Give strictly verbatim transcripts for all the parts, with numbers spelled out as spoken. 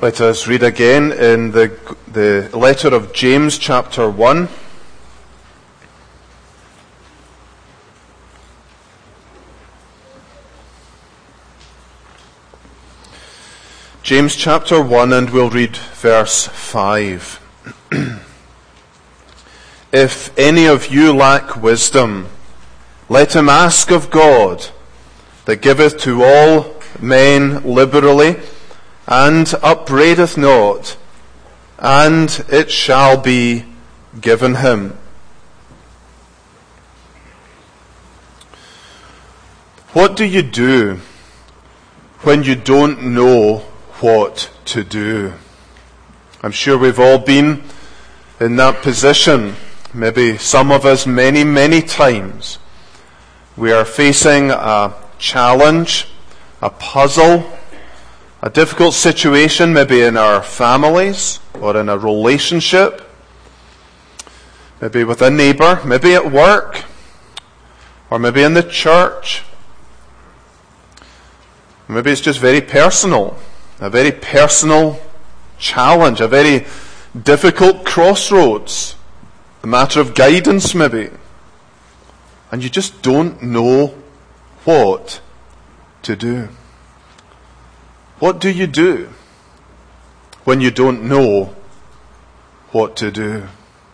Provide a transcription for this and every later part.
Let us read again in the, the letter of James, chapter one. James chapter one, and we'll read verse five. If any of you lack wisdom, let him ask of God, that giveth to all men liberally, and upbraideth not, and it shall be given him. What do you do when you don't know what to do? I'm sure we've all been in that position, maybe some of us many, many times. We are facing a challenge, a puzzle, a difficult situation, maybe in our families or in a relationship, maybe with a neighbour, maybe at work, or maybe in the church. Maybe it's just very personal, a very personal challenge, a very difficult crossroads, a matter of guidance maybe, and you just don't know what to do. What do you do when you don't know what to do?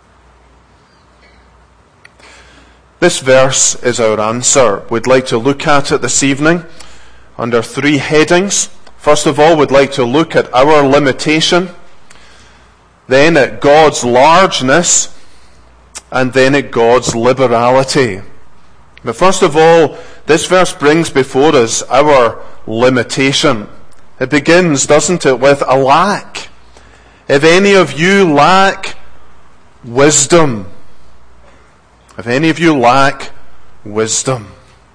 This verse is our answer. We'd like to look at it this evening under three headings. First of all, we'd like to look at our limitation, then at God's largeness, and then at God's liberality. But first of all, this verse brings before us our limitation. It begins, doesn't it, with a lack. If any of you lack wisdom, if any of you lack wisdom,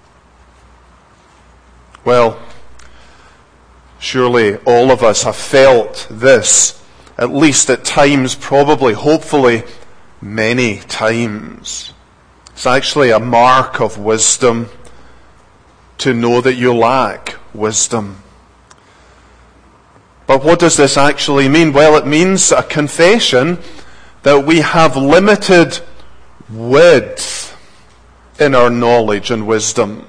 well, surely all of us have felt this, at least at times, probably, hopefully, many times. It's actually a mark of wisdom to know that you lack wisdom. But what does this actually mean? Well, it means a confession that we have limited width in our knowledge and wisdom.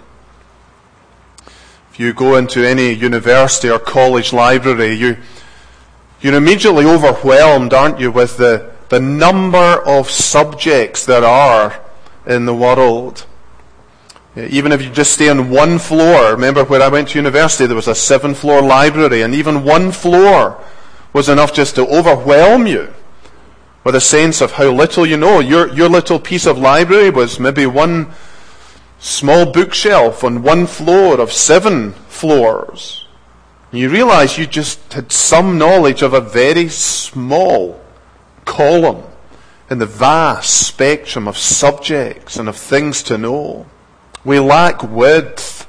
If you go into any university or college library, you, you're immediately overwhelmed, aren't you, with the, the number of subjects there are in the world. Even if you just stay on one floor, remember when I went to university, there was a seven-floor library, and even one floor was enough just to overwhelm you with a sense of how little you know. Your, your little piece of library was maybe one small bookshelf on one floor of seven floors. You realize you just had some knowledge of a very small column in the vast spectrum of subjects and of things to know. We lack width,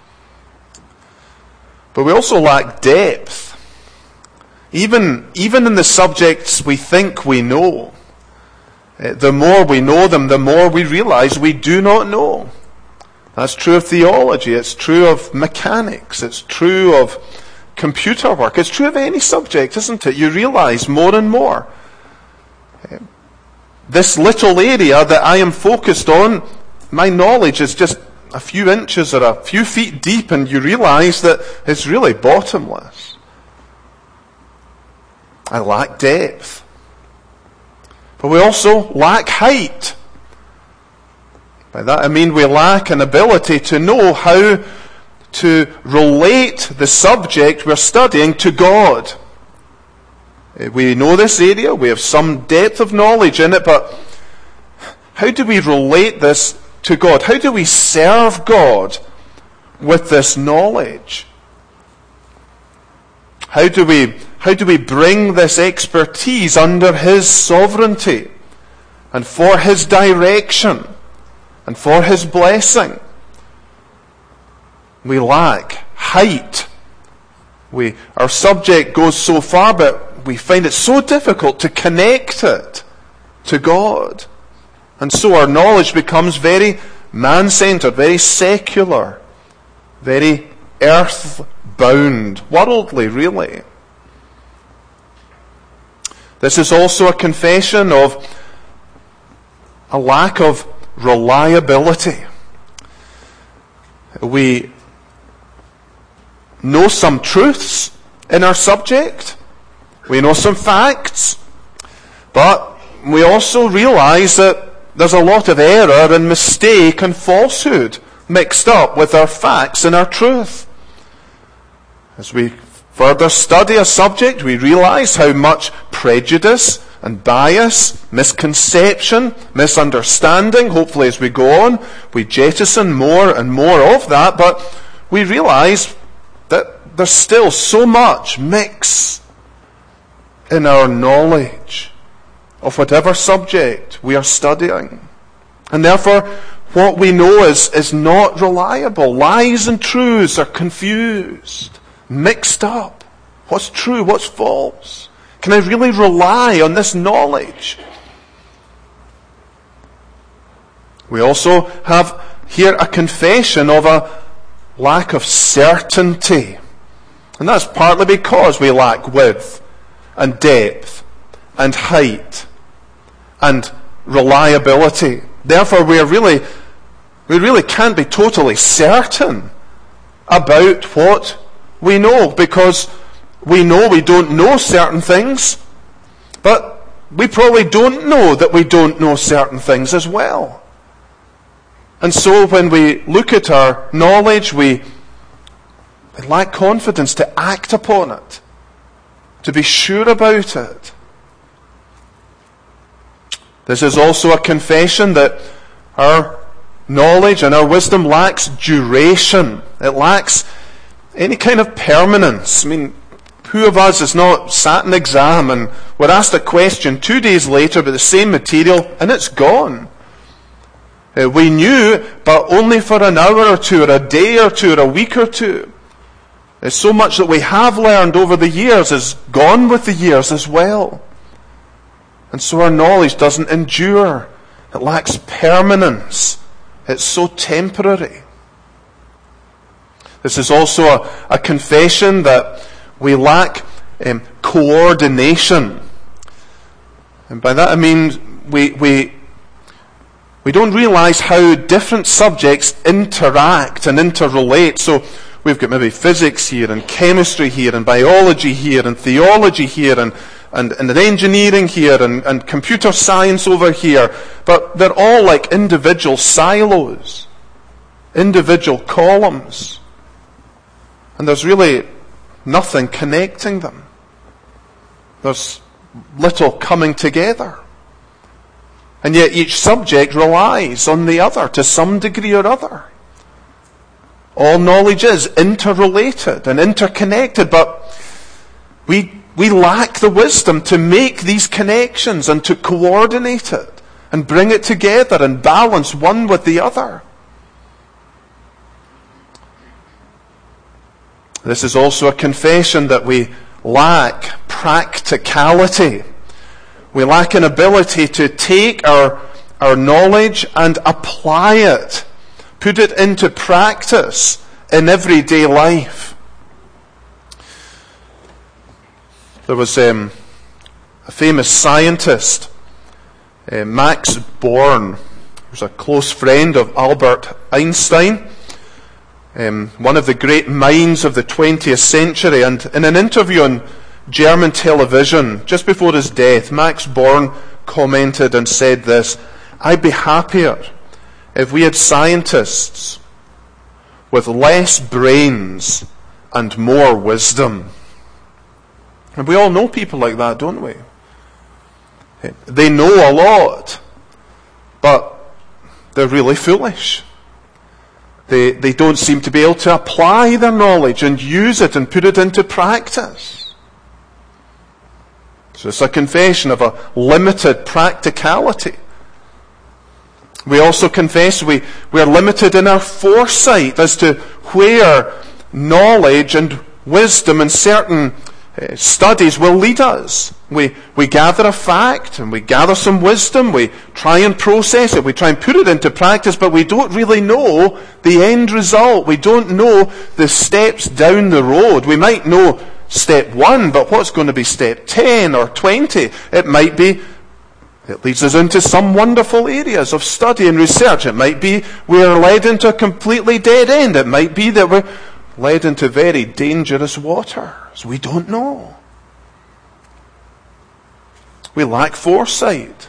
but we also lack depth. Even, even in the subjects we think we know, the more we know them, the more we realize we do not know. That's true of theology, it's true of mechanics, it's true of computer work, it's true of any subject, isn't it? You realize more and more. This little area that I am focused on, my knowledge is just a few inches or a few feet deep, and you realize that it's really bottomless. I lack depth. But we also lack height. By that I mean we lack an ability to know how to relate the subject we're studying to God. We know this area, we have some depth of knowledge in it, but how do we relate this to God? How do we serve God with this knowledge? How do we, how do we bring this expertise under His sovereignty and for His direction and for His blessing? We lack height. We, our subject goes so far, but we find it so difficult to connect it to God. And so our knowledge becomes very man-centered, very secular, very earth-bound, worldly, really. This is also a confession of a lack of reliability. We know some truths in our subject. We know some facts. But we also realize that there's a lot of error and mistake and falsehood mixed up with our facts and our truth. As we further study a subject, we realize how much prejudice and bias, misconception, misunderstanding, hopefully as we go on, we jettison more and more of that, but we realize that there's still so much mix in our knowledge of whatever subject we are studying. And therefore, what we know is, is not reliable. Lies and truths are confused, mixed up. What's true? What's false? Can I really rely on this knowledge? We also have here a confession of a lack of certainty. And that's partly because we lack width and depth and height and reliability. Therefore, we are really, we really can't be totally certain about what we know, because we know we don't know certain things, but we probably don't know that we don't know certain things as well. And so when we look at our knowledge, we, we lack confidence to act upon it, to be sure about it. This is also a confession that our knowledge and our wisdom lacks duration. It lacks any kind of permanence. I mean, who of us has not sat an exam and we're asked a question two days later about the same material and it's gone? Uh, we knew, but only for an hour or two, or a day or two, or a week or two. Uh, so much that we have learned over the years is gone with the years as well. And so our knowledge doesn't endure. It lacks permanence. It's so temporary. This is also a, a confession that we lack um, coordination. And by that I mean we, we, we don't realize how different subjects interact and interrelate. So we've got maybe physics here, and chemistry here, and biology here, and theology here, and And, and engineering here, and, and computer science over here. But they're all like individual silos, individual columns. And there's really nothing connecting them. There's little coming together. And yet each subject relies on the other to some degree or other. All knowledge is interrelated and interconnected, but we We lack the wisdom to make these connections and to coordinate it and bring it together and balance one with the other. This is also a confession that we lack practicality. We lack an ability to take our, our knowledge and apply it, put it into practice in everyday life. There was um, a famous scientist, uh, Max Born, who was a close friend of Albert Einstein, um, one of the great minds of the twentieth century. And in an interview on German television, just before his death, Max Born commented and said this: "I'd be happier if we had scientists with less brains and more wisdom." And we all know people like that, don't we? They know a lot, but they're really foolish. They, they don't seem to be able to apply their knowledge and use it and put it into practice. So it's a confession of a limited practicality. We also confess we, we are limited in our foresight as to where knowledge and wisdom and certain Uh, studies will lead us. We we gather a fact and we gather some wisdom. We try and process it. We try and put it into practice, but we don't really know the end result. We don't know the steps down the road. We might know step one, but what's going to be step ten or twenty? It might be, it leads us into some wonderful areas of study and research. It might be we're led into a completely dead end. It might be that we're led into very dangerous waters. We don't know. We lack foresight.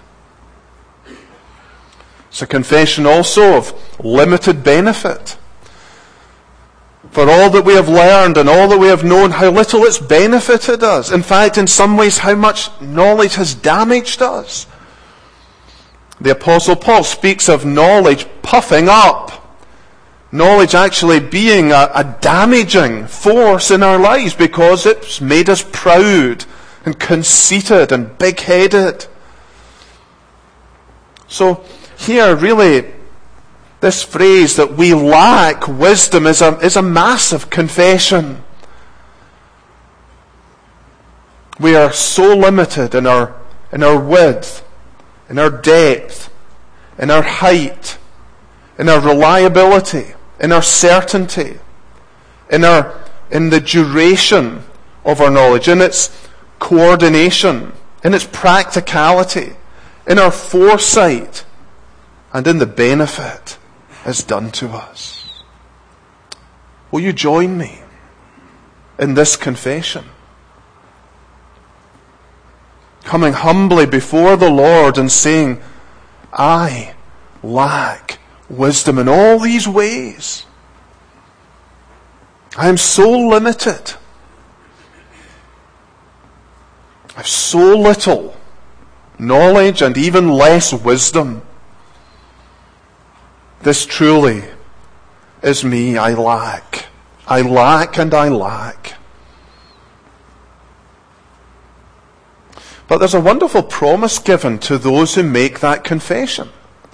It's a confession also of limited benefit. For all that we have learned and all that we have known, how little it's benefited us. In fact, in some ways, how much knowledge has damaged us. The Apostle Paul speaks of knowledge puffing up. Knowledge actually being a, a damaging force in our lives because it's made us proud and conceited and big-headed. So here, really, this phrase that we lack wisdom is a, is a massive confession. We are so limited in our, in our width, in our depth, in our height, in our reliability, in our certainty, in our in the duration of our knowledge, in its coordination, in its practicality, in our foresight, and in the benefit it's done to us. Will you join me in this confession? Coming humbly before the Lord and saying, I lack wisdom in all these ways. I am so limited. I have so little knowledge and even less wisdom. This truly is me. I lack. I lack and I lack. But there's a wonderful promise given to those who make that confession.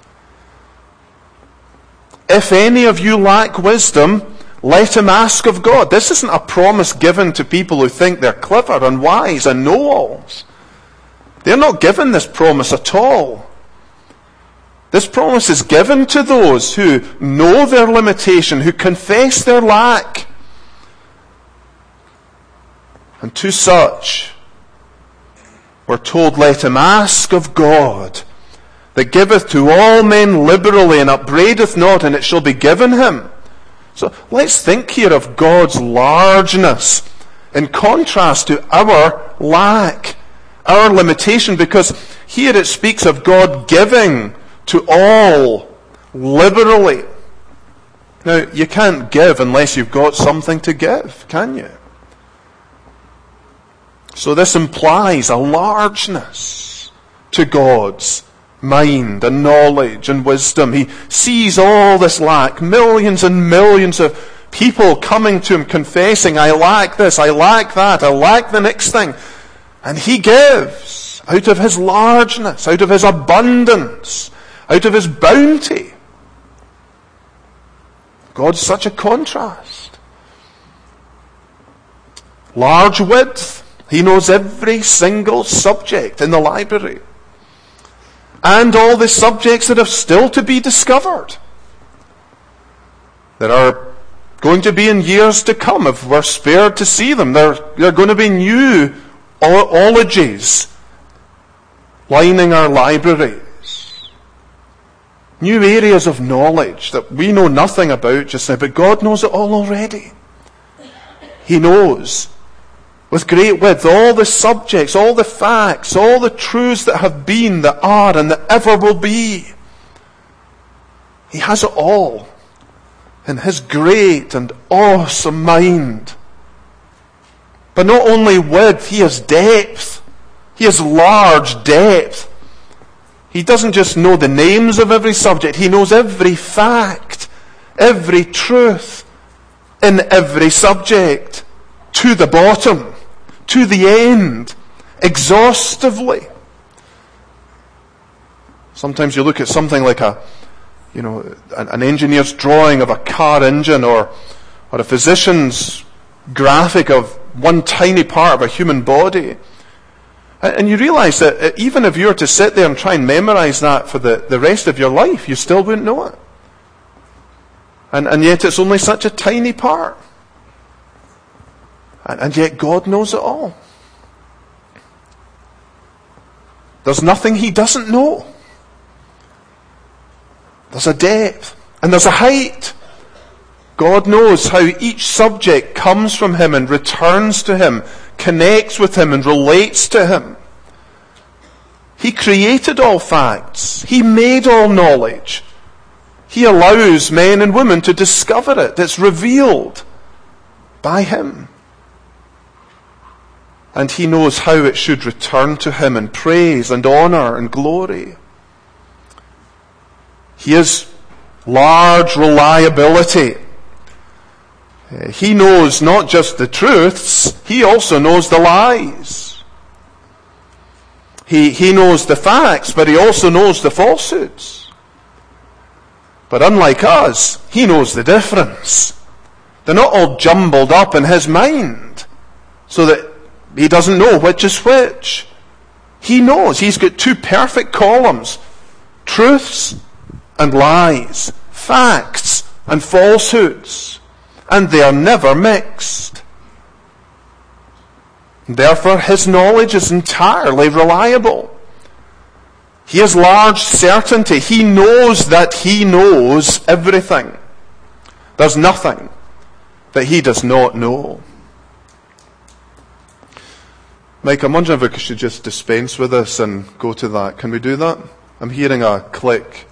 If any of you lack wisdom, let him ask of God. This isn't a promise given to people who think they're clever and wise and know-alls. They're not given this promise at all. This promise is given to those who know their limitation, who confess their lack. And to such, we're told, let him ask of God, that giveth to all men liberally and upbraideth not, and it shall be given him. So let's think here of God's largeness in contrast to our lack, our limitation, because here it speaks of God giving to all liberally. Now, you can't give unless you've got something to give, can you? So this implies a largeness to God's mind and knowledge and wisdom. He sees all this lack, millions and millions of people coming to him confessing, I lack this, I lack that, I lack the next thing. And he gives out of his largeness, out of his abundance, out of his bounty. God's such a contrast. Large width. He knows every single subject in the library. And all the subjects that have still to be discovered. That are going to be in years to come, if we're spared to see them. There are going to be new ologies lining our libraries. New areas of knowledge that we know nothing about just now, but God knows it all already. He knows with great width all the subjects, all the facts, all the truths that have been, that are, and that ever will be. He has it all in his great and awesome mind. But not only width, he has depth. He has large depth. He doesn't just know the names of every subject. He knows every fact, every truth in every subject, to the bottom, to the end, exhaustively. Sometimes you look at something like a, you know, an engineer's drawing of a car engine, or, or a physician's graphic of one tiny part of a human body. And you realize that even if you were to sit there and try and memorize that for the, the rest of your life, you still wouldn't know it. And, and yet it's only such a tiny part. And, and yet God knows it all. There's nothing he doesn't know. There's a depth and there's a height. God knows how each subject comes from him and returns to him, connects with him and relates to him. He created all facts. He made all knowledge. He allows men and women to discover it. It's revealed by him. And he knows how it should return to him in praise and honor and glory. He has large reliability. He knows not just the truths, he also knows the lies. He, he knows the facts, but he also knows the falsehoods. But unlike us, he knows the difference. They're not all jumbled up in his mind, so that he doesn't know which is which. He knows. He's got two perfect columns. Truths and lies. Facts and falsehoods. And they are never mixed. Therefore, his knowledge is entirely reliable. He has large certainty. He knows that he knows everything. There's nothing that he does not know. Mike, I'm wondering if we should just dispense with this and go to that. Can we do that? I'm hearing a click.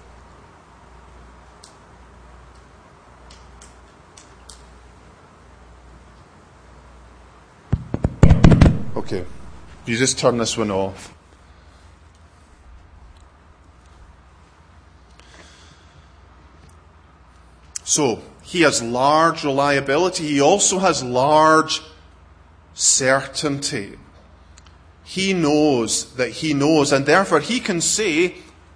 Okay. You just turn this one off. So, he has large reliability. He also has large certainty. He knows that he knows, and therefore he can say,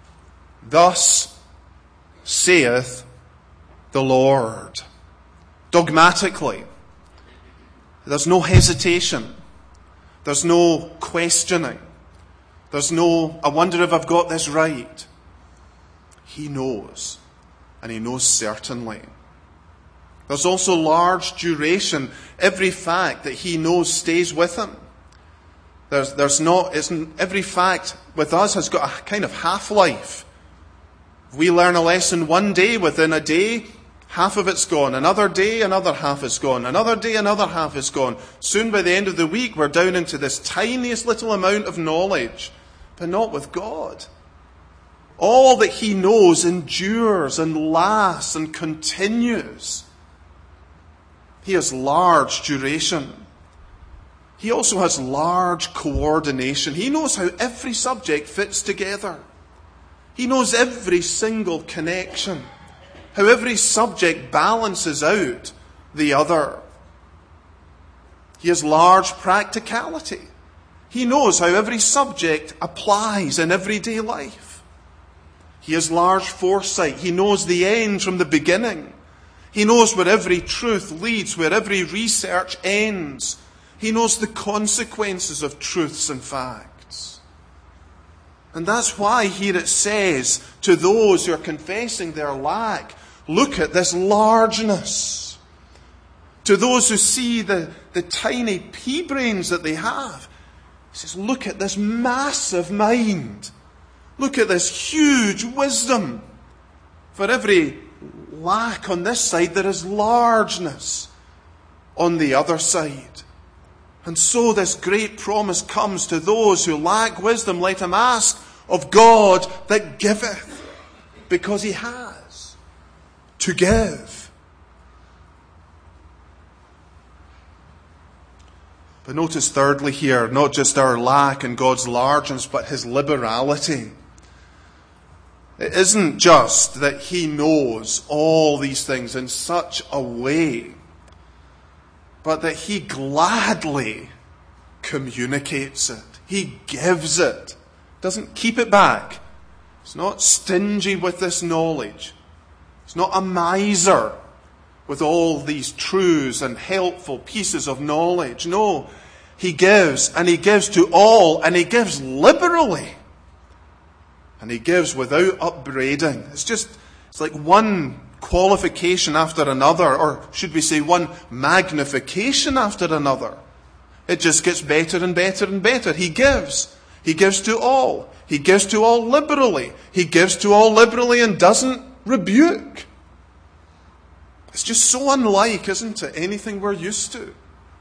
"Thus saith the Lord." Dogmatically. There's no hesitation. There's no questioning. There's no, "I wonder if I've got this right." He knows. And he knows certainly. There's also large duration. Every fact that he knows stays with him. There's, there's not, isn't, every fact with us has got a kind of half-life. We learn a lesson one day, within a day, half of it's gone. Another day, another half is gone. Another day, another half is gone. Soon by the end of the week, we're down into this tiniest little amount of knowledge. But not with God. All that he knows endures and lasts and continues. He has large duration. He also has large coordination. He knows how every subject fits together. He knows every single connection. How every subject balances out the other. He has large practicality. He knows how every subject applies in everyday life. He has large foresight. He knows the end from the beginning. He knows where every truth leads, where every research ends. He knows the consequences of truths and facts. And that's why here it says to those who are confessing their lack, look at this largeness. To those who see the, the tiny pea brains that they have, he says, look at this massive mind. Look at this huge wisdom. For every lack on this side, there is largeness on the other side. And so this great promise comes to those who lack wisdom. Let him ask of God that giveth, because he has to give. But notice thirdly here, not just our lack and God's largeness, but his liberality. It isn't just that he knows all these things in such a way, but that he gladly communicates it. He gives it. Doesn't keep it back. He's not stingy with this knowledge. He's not a miser with all these truths and helpful pieces of knowledge. No, he gives, and he gives to all, and he gives liberally. And he gives without upbraiding. It's just, it's like one qualification after another, or should we say one magnification after another. It just gets better and better and better. He gives. He gives to all. He gives to all liberally. He gives to all liberally and doesn't rebuke. It's just so unlike, isn't it, anything we're used to.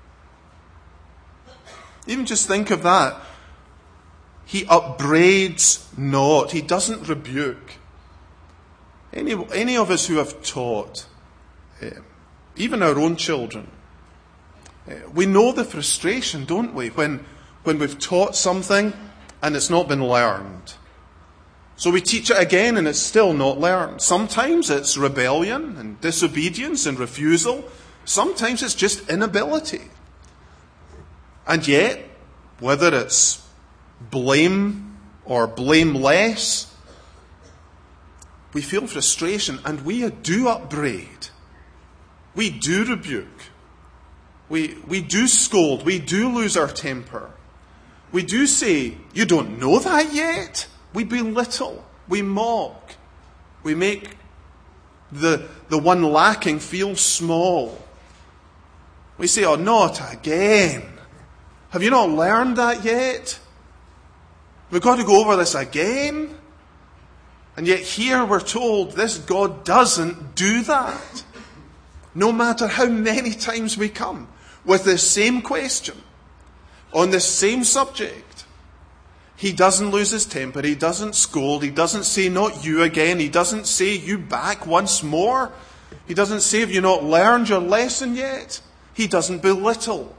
Even just think of that. He upbraids not. He doesn't rebuke. Any, any of us who have taught, uh, even our own children, uh, we know the frustration, don't we, when, when we've taught something and it's not been learned. So we teach it again and it's still not learned. Sometimes it's rebellion and disobedience and refusal. Sometimes it's just inability. And yet, whether it's blame or blameless, we feel frustration and we do upbraid. We do rebuke. We, we do scold. We do lose our temper. We do say, you don't know that yet? We belittle. We mock. We make the, the one lacking feel small. We say, oh, not again. Have you not learned that yet? We've got to go over this again? And yet here we're told this God doesn't do that. No matter how many times we come with the same question on the same subject, he doesn't lose his temper. He doesn't scold. He doesn't say, not you again. He doesn't say, you back once more. He doesn't say, have you not learned your lesson yet? He doesn't belittle.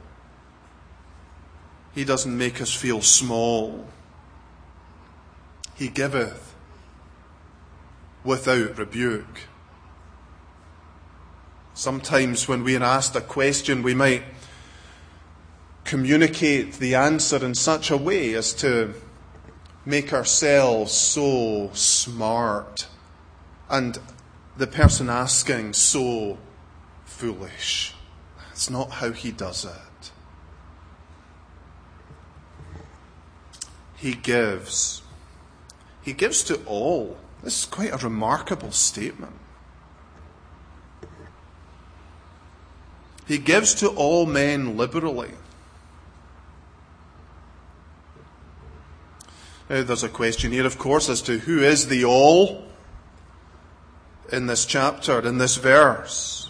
He doesn't make us feel small. He giveth without rebuke. Sometimes when we are asked a question, we might communicate the answer in such a way as to make ourselves so smart and the person asking so foolish. That's not how he does it. He gives. He gives to all. This is quite a remarkable statement. He gives to all men liberally. Now, there's a question here, of course, as to who is the all in this chapter, in this verse.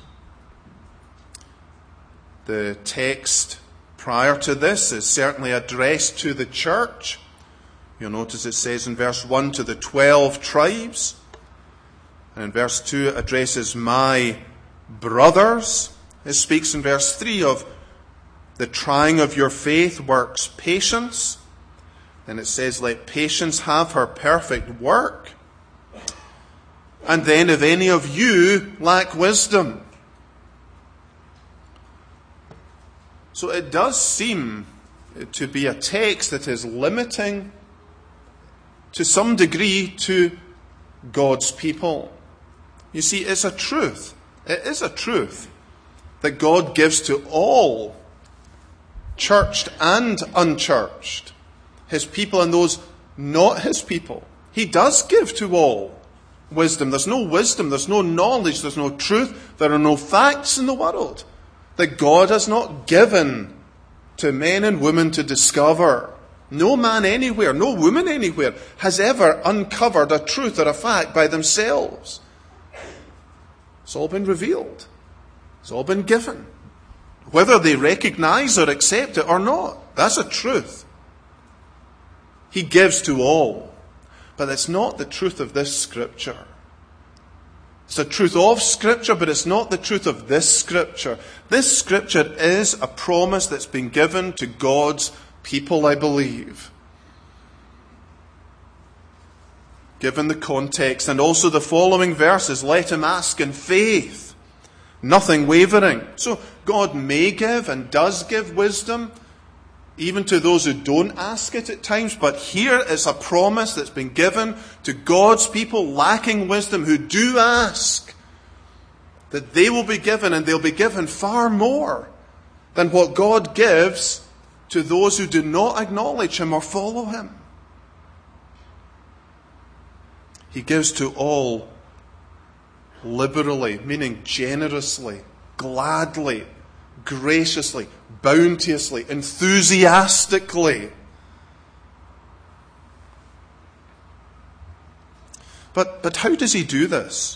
The text prior to this is certainly addressed to the church. You'll notice it says in verse one, to the twelve tribes. And in verse two, it addresses my brothers. It speaks in verse three of the trying of your faith works patience. And it says, let patience have her perfect work. And then if any of you lack wisdom. So it does seem to be a text that is limiting to some degree to God's people. You see, it's a truth. It is a truth that God gives to all, churched and unchurched, his people and those not his people. He does give to all wisdom. There's no wisdom, there's no knowledge, there's no truth, there are no facts in the world that God has not given to men and women to discover. No man anywhere, no woman anywhere has ever uncovered a truth or a fact by themselves. It's all been revealed. It's all been given. Whether they recognize or accept it or not, that's a truth. He gives to all. But it's not the truth of this Scripture. It's the truth of Scripture, but it's not the truth of this Scripture. This Scripture is a promise that's been given to God's people, I believe. Given the context and also the following verses, let him ask in faith, nothing wavering. So God may give and does give wisdom, even to those who don't ask it at times. But here is a promise that's been given to God's people lacking wisdom who do ask, that they will be given, and they'll be given far more than what God gives to those who do not acknowledge him or follow him. He gives to all liberally, meaning generously, gladly, graciously, bounteously, enthusiastically. But, but how does he do this?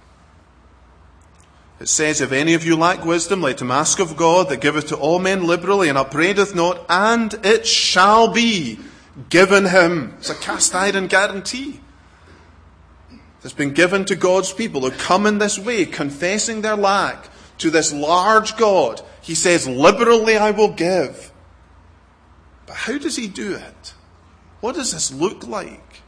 It says, if any of you lack wisdom, let him ask of God, that giveth to all men liberally, and upbraideth not, and it shall be given him. It's a cast iron guarantee that's been given to God's people who come in this way, confessing their lack to this large God. He says, liberally I will give. But how does he do it? What does this look like?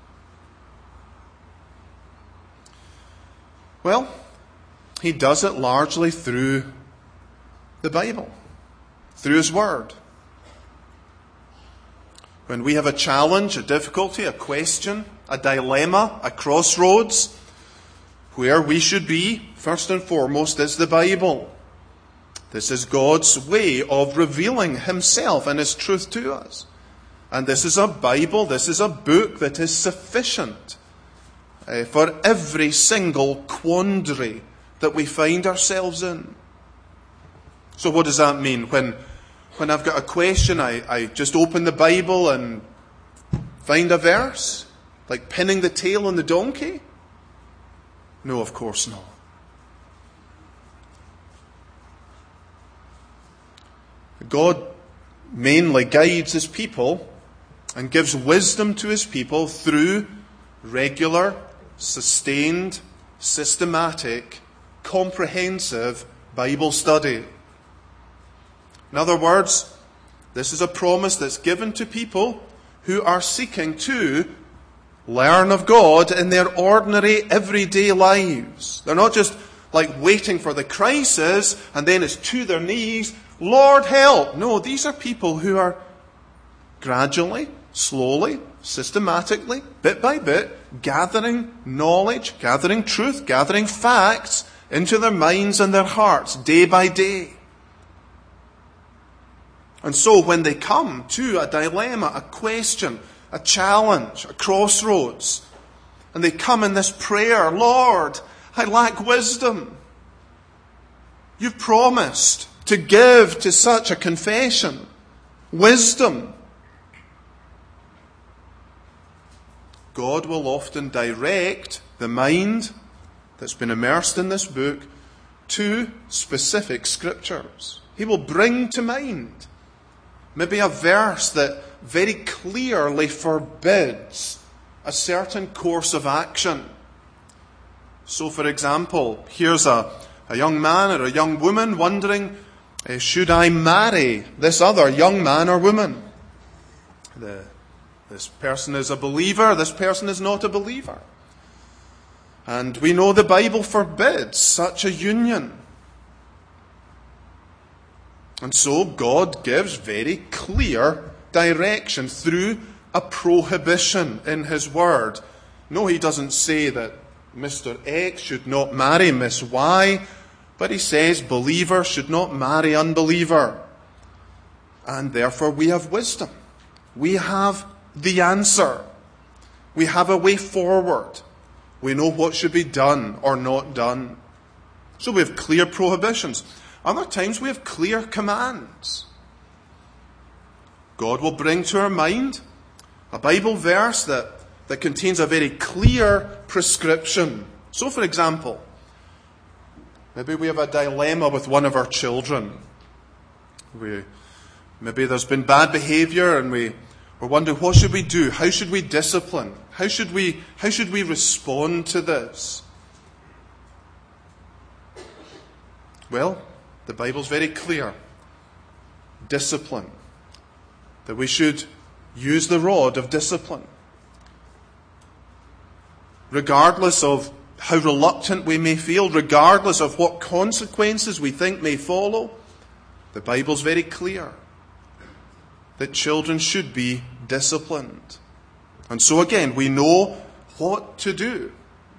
Well, he does it largely through the Bible, through his word. When we have a challenge, a difficulty, a question, a dilemma, a crossroads, where we should be, first and foremost, is the Bible. This is God's way of revealing himself and his truth to us. And this is a Bible, this is a book that is sufficient uh, for every single quandary that we find ourselves in. So what does that mean? When when I've got a question, I, I just open the Bible and find a verse? Like pinning the tail on the donkey? No, of course not. God mainly guides his people and gives wisdom to his people through regular, sustained, systematic, comprehensive Bible study. In other words, this is a promise that's given to people who are seeking to learn of God in their ordinary, everyday lives. They're not just like waiting for the crisis and then it's to their knees, Lord help. No, these are people who are gradually, slowly, systematically, bit by bit, gathering knowledge, gathering truth, gathering facts into their minds and their hearts day by day. And so when they come to a dilemma, a question, a challenge, a crossroads, and they come in this prayer, Lord, I lack wisdom. You've promised to give to such a confession wisdom. God will often direct the mind that's been immersed in this book to specific scriptures. He will bring to mind maybe a verse that very clearly forbids a certain course of action. So, for example, here's a, a young man or a young woman wondering, uh, should I marry this other young man or woman? The, this person is a believer, this person is not a believer. And we know the Bible forbids such a union. And so God gives very clear direction through a prohibition in his word. No, he doesn't say that Mister X should not marry Miss Y, but he says believer should not marry unbeliever. And therefore we have wisdom. We have the answer. We have a way forward. We know what should be done or not done. So we have clear prohibitions. Other times we have clear commands. God will bring to our mind a Bible verse that, that contains a very clear prescription. So, for example, maybe we have a dilemma with one of our children. We, maybe there's been bad behavior and we, we're wondering, what should we do? How should we discipline? How should we, how should we respond to this? Well, the Bible's very clear. Discipline. That we should use the rod of discipline. Regardless of how reluctant we may feel, regardless of what consequences we think may follow, the Bible's very clear that children should be disciplined. And so again, we know what to do.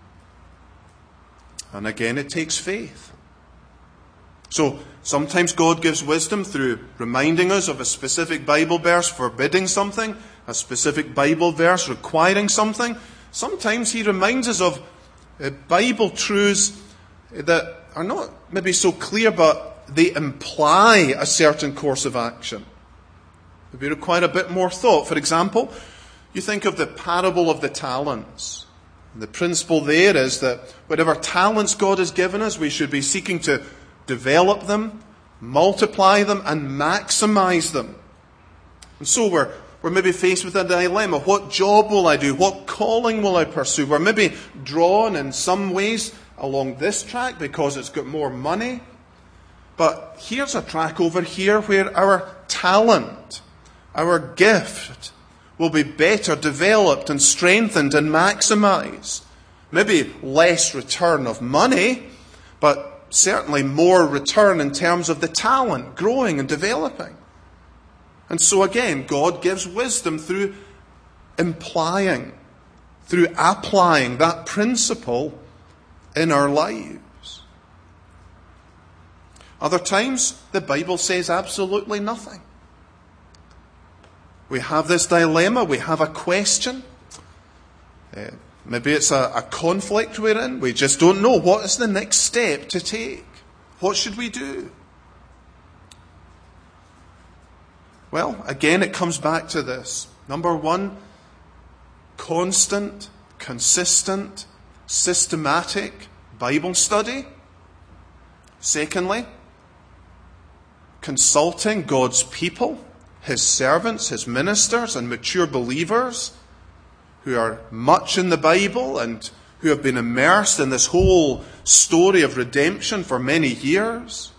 And again, it takes faith. So, sometimes God gives wisdom through reminding us of a specific Bible verse forbidding something, a specific Bible verse requiring something. Sometimes he reminds us of uh, Bible truths that are not maybe so clear, but they imply a certain course of action. Maybe require a bit more thought. For example, you think of the parable of the talents. The principle there is that whatever talents God has given us, we should be seeking to develop them, multiply them, and maximize them. And so we're, we're maybe faced with a dilemma. What job will I do? What calling will I pursue? We're maybe drawn in some ways along this track because it's got more money. But here's a track over here where our talent, our gift, will be better developed and strengthened and maximized. Maybe less return of money, but certainly more return in terms of the talent growing and developing. And so again, God gives wisdom through implying, through applying that principle in our lives. Other times, the Bible says absolutely nothing. We have this dilemma, we have a question. Uh, maybe it's a, a conflict we're in. We just don't know what is the next step to take. What should we do? Well, again, it comes back to this. Number one, constant, consistent, systematic Bible study. Secondly, consulting God's people, His servants, His ministers, and mature believers who are much in the Bible and who have been immersed in this whole story of redemption for many years.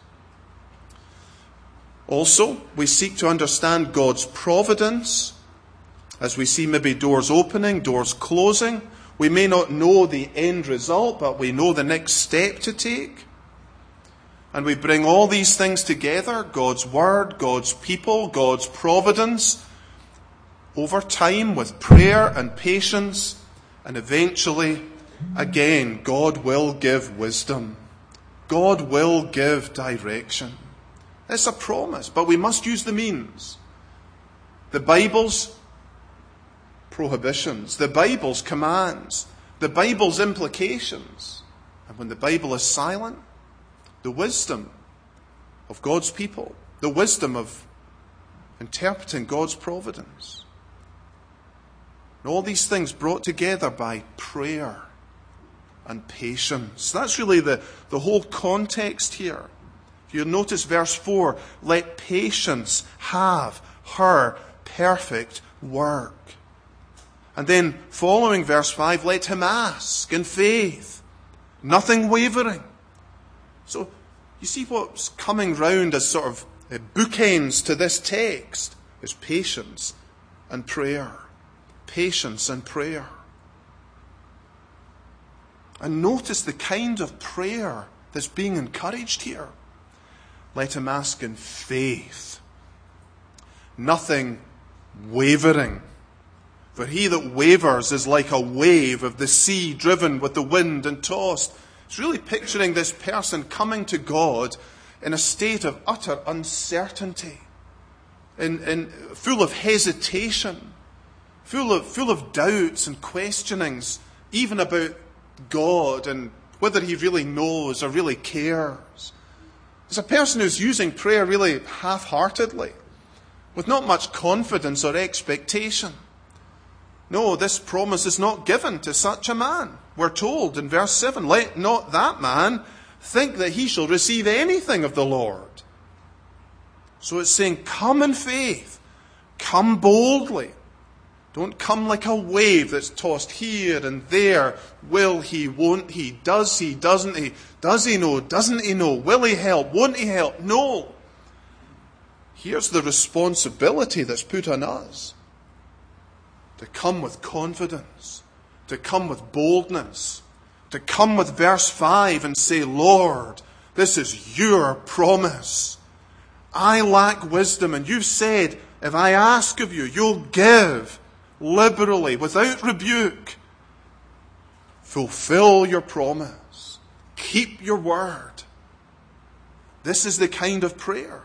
Also, we seek to understand God's providence as we see maybe doors opening, doors closing. We may not know the end result, but we know the next step to take. And we bring all these things together, God's Word, God's people, God's providence, over time with prayer and patience, and eventually, again, God will give wisdom. God will give direction. It's a promise, but we must use the means. The Bible's prohibitions, the Bible's commands, the Bible's implications. And when the Bible is silent, the wisdom of God's people, the wisdom of interpreting God's providence. And all these things brought together by prayer and patience. That's really the, the whole context here. If you notice verse four, let patience have her perfect work. And then following verse five, let him ask in faith, nothing wavering. So you see what's coming round as sort of bookends to this text is patience and prayer. Patience and prayer. And notice the kind of prayer that's being encouraged here. Let him ask in faith. Nothing wavering. For he that wavers is like a wave of the sea driven with the wind and tossed. It's really picturing this person coming to God in a state of utter uncertainty, in, in, full of hesitation, full of, full of doubts and questionings, even about God and whether he really knows or really cares. It's a person who's using prayer really half-heartedly, with not much confidence or expectation. No, this promise is not given to such a man. We're told in verse seven, let not that man think that he shall receive anything of the Lord. So it's saying, come in faith, come boldly. Don't come like a wave that's tossed here and there. Will he, won't he, does he, doesn't he, does he know, doesn't he know, will he help, won't he help? No. Here's the responsibility that's put on us. To come with confidence, to come with boldness, to come with verse five and say, Lord, this is your promise. I lack wisdom, and you've said, if I ask of you, you'll give liberally, without rebuke. Fulfill your promise. Keep your word. This is the kind of prayer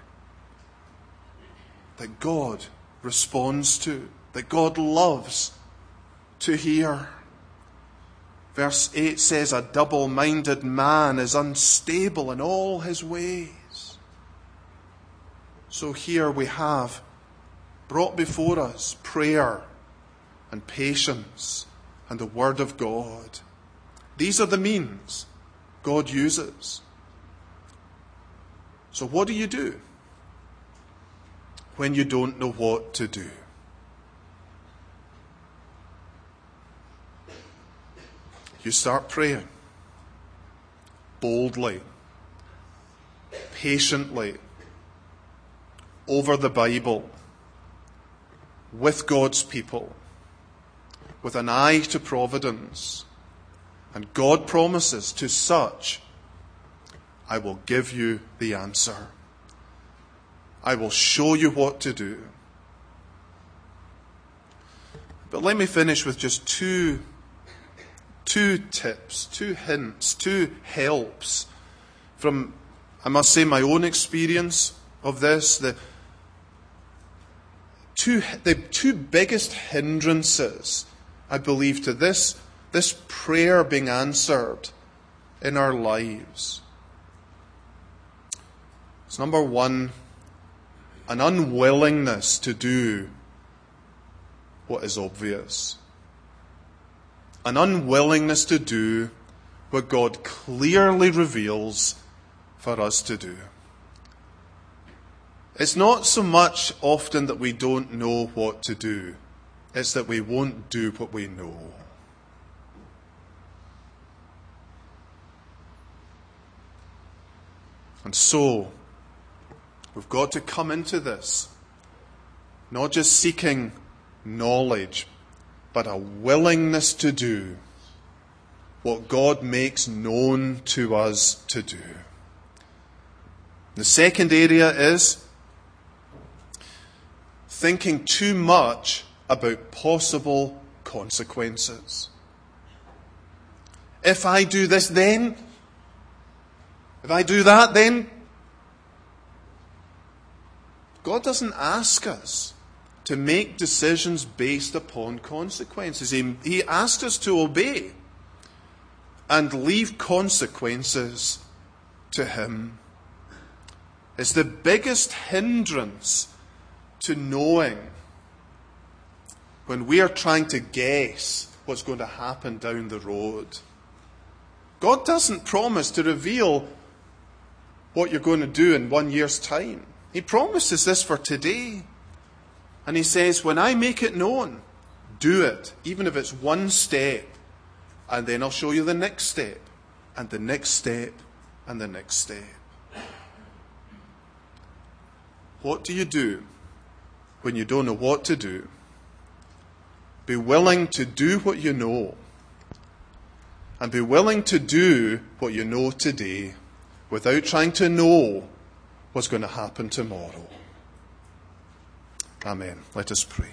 that God responds to, that God loves to hear. Verse eight says, a double-minded man is unstable in all his ways. So here we have brought before us prayer and patience and the Word of God. These are the means God uses. So what do you do when you don't know what to do? You start praying boldly, patiently, over the Bible, with God's people, with an eye to providence. And God promises to such, I will give you the answer. I will show you what to do. But let me finish with just two Two tips, two hints, two helps from, I must say, my own experience of this. The two, the two biggest hindrances, I believe, to this, this prayer being answered in our lives. It's number one, an unwillingness to do what is obvious. An unwillingness to do what God clearly reveals for us to do. It's not so much often that we don't know what to do. It's that we won't do what we know. And so, we've got to come into this, not just seeking knowledge, but a willingness to do what God makes known to us to do. The second area is thinking too much about possible consequences. If I do this, then, if I do that, then. God doesn't ask us to make decisions based upon consequences. He, he asked us to obey and leave consequences to Him. It's the biggest hindrance to knowing when we are trying to guess what's going to happen down the road. God doesn't promise to reveal what you're going to do in one year's time. He promises this for today. And He says, when I make it known, do it, even if it's one step. And then I'll show you the next step, and the next step, and the next step. What do you do when you don't know what to do? Be willing to do what you know. And be willing to do what you know today without trying to know what's going to happen tomorrow. Amen. Let us pray.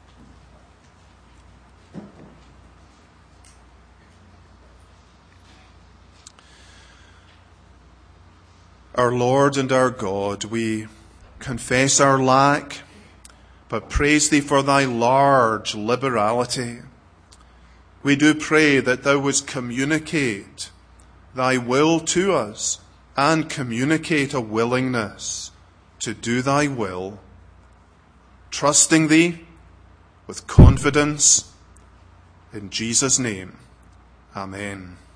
Our Lord and our God, we confess our lack, but praise Thee for Thy large liberality. We do pray that Thou wouldst communicate Thy will to us and communicate a willingness to do Thy will, trusting Thee with confidence. In Jesus' name, amen.